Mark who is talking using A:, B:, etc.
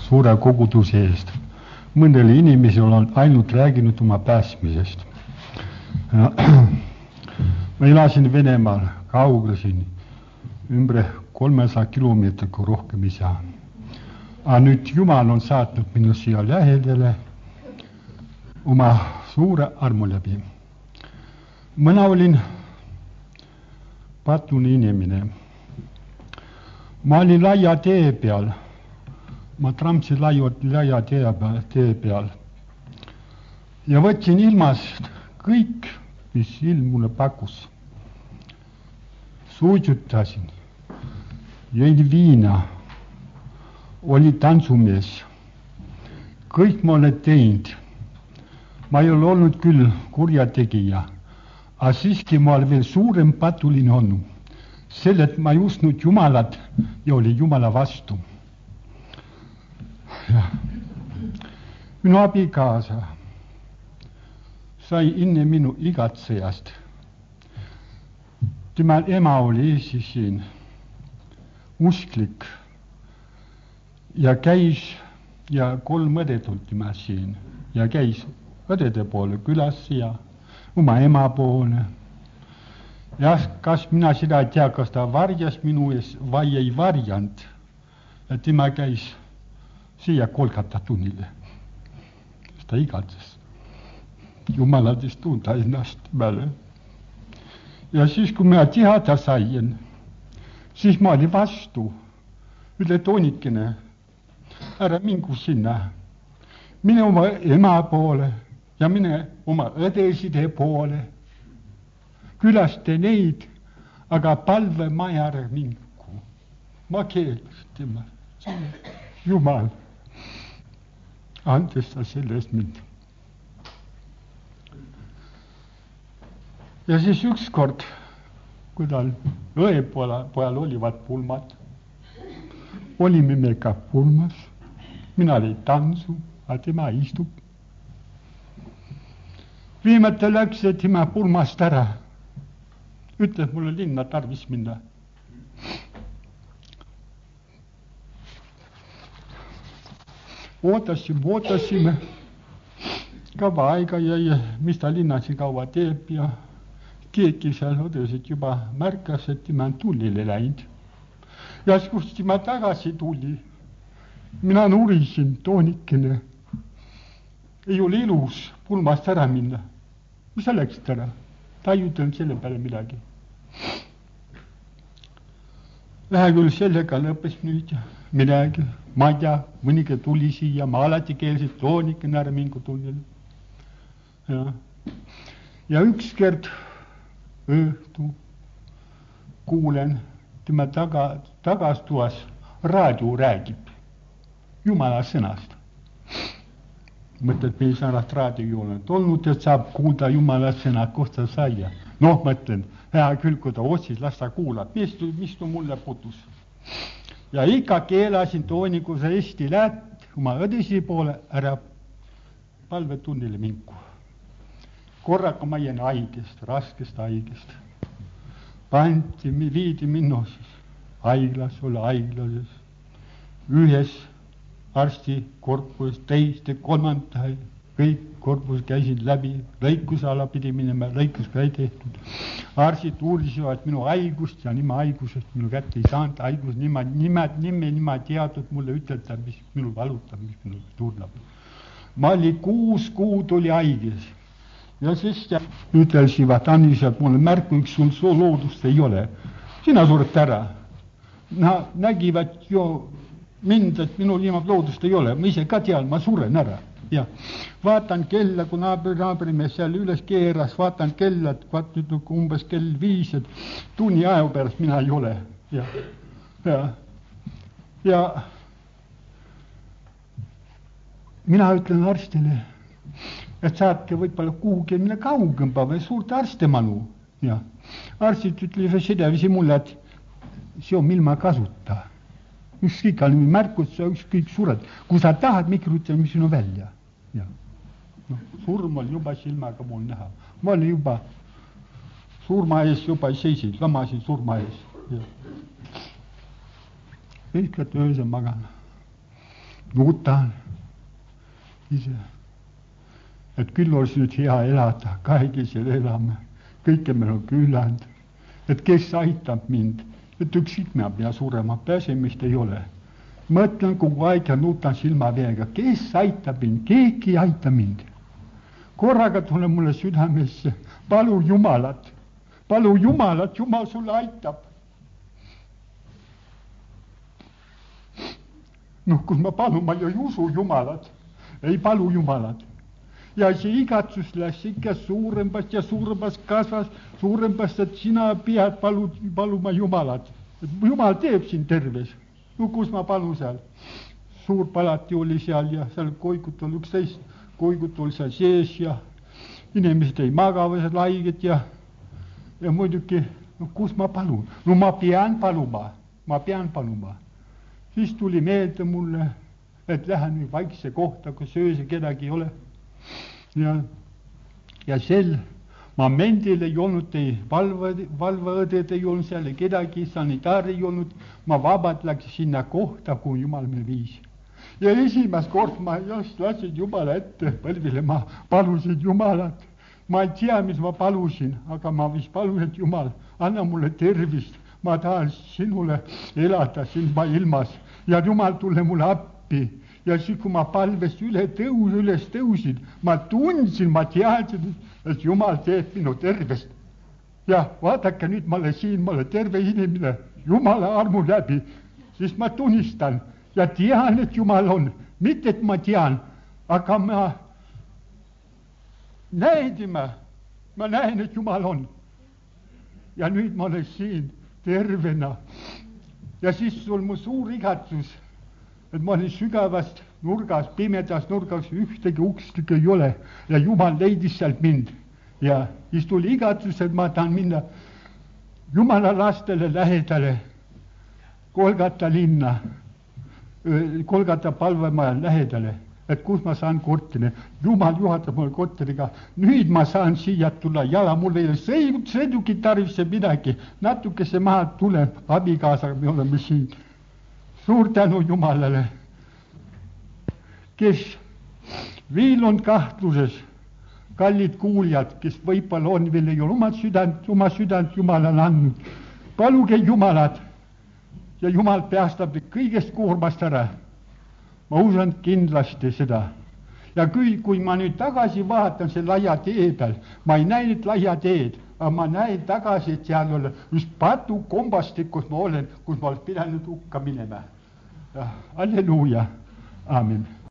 A: suure koguduse eest. Mõnele inimesel on ainult rääginud oma pääsmisest. Ma elasin Venemaal, kauglesin, ümber 300 kilomeetrit, kui rohkem ei saa. Aga nüüd Jumal on saatnud minu siia lähedale oma suure armu läbi. Mina olin patune inimene. Ma olin laia tee peal. Ma tramsin laia tee peal. Ja võtsin ilmast kõik, mis ilm mulle pakkus. Suitsutasin, jõin viina, oli tantsumees. Kõik ma olen teinud. Ma ei ole olnud küll kurjategija, aga siiski ma olen veel suurem patuline olnud. Selle, et ma ei uskunud Jumalat ja oli Jumala vastu. Ja. Minu abikaasa sai enne minu igatsejast. Tema ema oli Eestis siin usklik ja käis ja 3 õdet oli tema siin ja käis õdede poole külas ja oma ema poole. Ja kas mina seda ei tea, kas ta varjas minu ees või ei varjanud, et tema käis siia Kolkata tunnile. Ta igatses. Jumaladest tunda ennast peale. Ja siis, kui ma teada sain, siis ma olin vastu. Ütle Toonikene, ära mingu sinna. Mine oma ema poole ja mine oma õdeside poole. Külaste neid, aga palve ma ei ära mingu. Ma keeldasin tema. Jumal, andesta sellest mind. Ja siis ükskord, kui tal õepojal olivad pulmad, olime me ka pulmas, mina olin tantsu, aga tema istub. Viimati läks tema pulmast ära, ütles mulle linna tarvis minna. Ootasime, kaua aega jäi, mis ta linnas kaua teeb ja keegi seal õdesid juba märkas, et tema on tullile läinud. Ja kus tema tagasi tuli, mina nurisin Toonikene. Ei ole ilus pulmast ära minna. Mis sa läksid ära? Ta ei ütelnud selle peale midagi. Vähe küll sellega lõppes nüüd midagi. Ma ei tea, mõnigi tuli siia, ma alati keelsid Toonikene ära mingu tunnile. Ja ükskord õhtu kuulen tema tagastuas raadio räägib Jumala sõnast. Mõtled, meil sõnast raadio ei olnud olnud, et saab kuulda Jumala sõna, koht ta sai. Noh, mõtlen, hea küll, kui ta otsis, las ta kuulab, mis tu mulle putus. Ja ikka keelasin Tooni, kui sa Eesti lähed oma õdesi poole, ära palvetunnile mingu. Korraga ma jäin haigest, raskest haigest. Viidi minnu haiglas, ühes arstikorpus, teiste, kolmanda, kõik korpus käisid läbi, lõikusala pidi minema, lõikus ka ei tehtud. Arstid uurisivad minu haigust ja nime haigusest minu kätte ei saanud, haigus nime teadnud mulle ütelda, mis minul valutab, mis minul turnab. Ma oli 6 kuud oli haiges. Ja siis ütelsivad, andisad mulle märku, üks sul loodust ei ole. Sina sured ära. Nägivad ju mind, et minul niimoodi loodust ei ole. Ma ise ka tean, ma suren ära. Ja vaatan kella, kui naabrimees seal üles keeras, vaatan kella, et umbes kell 5, et tunni aja pärast mina ei ole. Ja mina ütlen arstile, et saatke võib-olla kuhugi mille kaugempa või suurt arstemanu. Ja arstid ütlevad sedavisi mulle, et see on ilma kasuta. Ükskõik on märkus, ükskõik sured. Kui sa tahad, mikroütel, mis sinu välja. Ja. No, surm oli juba silmaga mul näha. Ma olin juba surma ees juba seisid, lamasin surma ees. Kõik, et ööse magana. nutan ise, et küll oleks nüüd hea elada, kahekesel elame, kõike meil on küllanud, et kes aitab mind, et ükskõik mina suurema pääsemist ei ole. Mõtlen kogu aeg ja nutan silmaveega, kes aitab mind, keegi ei aita mind. Korraga tuleb mulle südamesse, palu Jumalat, Jumal sulle aitab. Kus ma palun, ma ei usu Jumalat, ei palu Jumalat. Ja see igatsus läks ikka suurembast ja suurembast kasvas, suurembast, et sina pead paluma Jumalat. Jumal teeb siin terves. Kus ma palun seal? Suur palati oli seal ja seal koigut oli 11, koigut oli seal sees ja inimesed ei magavased haiged ja muidugi, kus ma palun? Ma pean paluma. Siis tuli meelde mulle, et lähen vaikse kohta, kus ööse kedagi ei ole. Ja sel momendil ei olnud valveõded ei olnud seal, kedagi, sanitaar ei olnud, ma vabalt läksin sinna kohta, kuhu Jumal meil viis. Ja esimest kord ma just lasin Jumala ette põlvile, ma palusin Jumalat. Ma ei tea, mis ma palusin, aga ma vist palun, et Jumal, anna mulle tervist, ma tahan sinule elada siin ilmas ja Jumal tule mulle appi. Ja siis, kui ma palvest üles tõusin, ma tundsin, ma teadsin, et Jumal teeb minu tervest. Ja vaadake nüüd, ma olen siin, ma olen terve inimene, Jumala armu läbi, siis ma tunnistan ja tean, et Jumal on. Mitte, et ma tean, aga ma näen, et Jumal on. Ja nüüd ma olen siin tervena. Ja siis sul mu suur igatsus, et ma olin sügavast nurgas, pimedas nurgas, ühtegi ukstik ei ole ja Jumal leidis sealt mind. Ja siis tuli igatsus, et ma tahan minna Jumala lastele lähedale Golgata linna, Golgata palvemaja lähedale, et kus ma saan korteri. Jumal juhatab mulle korteriga, nüüd ma saan siia tulla jala, mul ei ole sõidukit tarvitse midagi, natukese maha tuleb, abikaasaga me oleme siin. Suur tänu Jumalale, kes veel on kahtluses, kallid kuuljad, kes võib-olla on veel ei ole oma südant Jumalale andnud. Paluge Jumalat ja Jumal päästab kõigest koormast ära. Ma usun kindlasti seda. Ja kui ma nüüd tagasi vaatan see laia tee peal, ma ei näe nüüd laia teed, aga ma näen tagasi, et seal on just patukombastik, kus ma olen pidanud hukka minema. Halleluuja, aamen.